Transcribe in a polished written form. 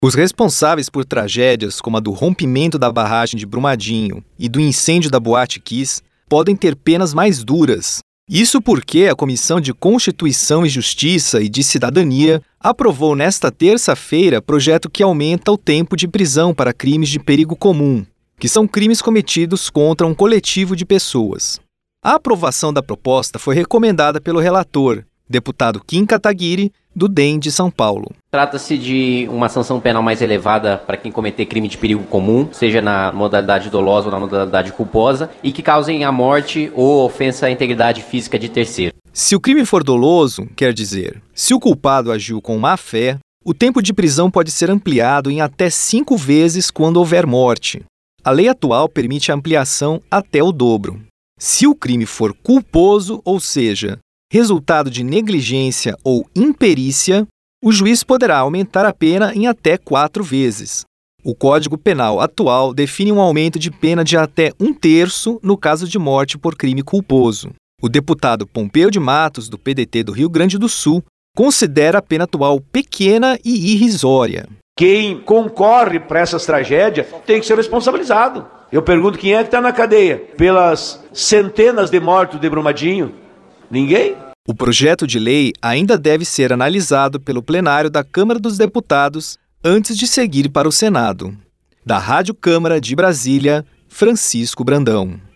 Os responsáveis por tragédias como a do rompimento da barragem de Brumadinho e do incêndio da Boate Kiss podem ter penas mais duras. Isso porque a Comissão de Constituição e Justiça e de Cidadania aprovou nesta terça-feira projeto que aumenta o tempo de prisão para crimes de perigo comum, que são crimes cometidos contra um coletivo de pessoas. A aprovação da proposta foi recomendada pelo relator, deputado Kim Kataguiri, do DEM de São Paulo. Trata-se de uma sanção penal mais elevada para quem cometer crime de perigo comum, seja na modalidade dolosa ou na modalidade culposa, e que causem a morte ou ofensa à integridade física de terceiro. Se o crime for doloso, quer dizer, se o culpado agiu com má-fé, o tempo de prisão pode ser ampliado em até 5 vezes quando houver morte. A lei atual permite a ampliação até o dobro. Se o crime for culposo, ou seja, resultado de negligência ou imperícia, o juiz poderá aumentar a pena em até 4 vezes. O Código Penal atual define um aumento de pena de até 1/3 no caso de morte por crime culposo. O deputado Pompeu de Matos, do PDT do Rio Grande do Sul, considera a pena atual pequena e irrisória. Quem concorre para essas tragédias tem que ser responsabilizado. Eu pergunto quem é que está na cadeia pelas centenas de mortos de Brumadinho? Ninguém? O projeto de lei ainda deve ser analisado pelo plenário da Câmara dos Deputados antes de seguir para o Senado. Da Rádio Câmara de Brasília, Francisco Brandão.